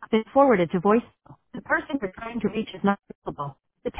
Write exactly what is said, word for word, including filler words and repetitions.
been forwarded to voice. The person you're trying to reach is not available.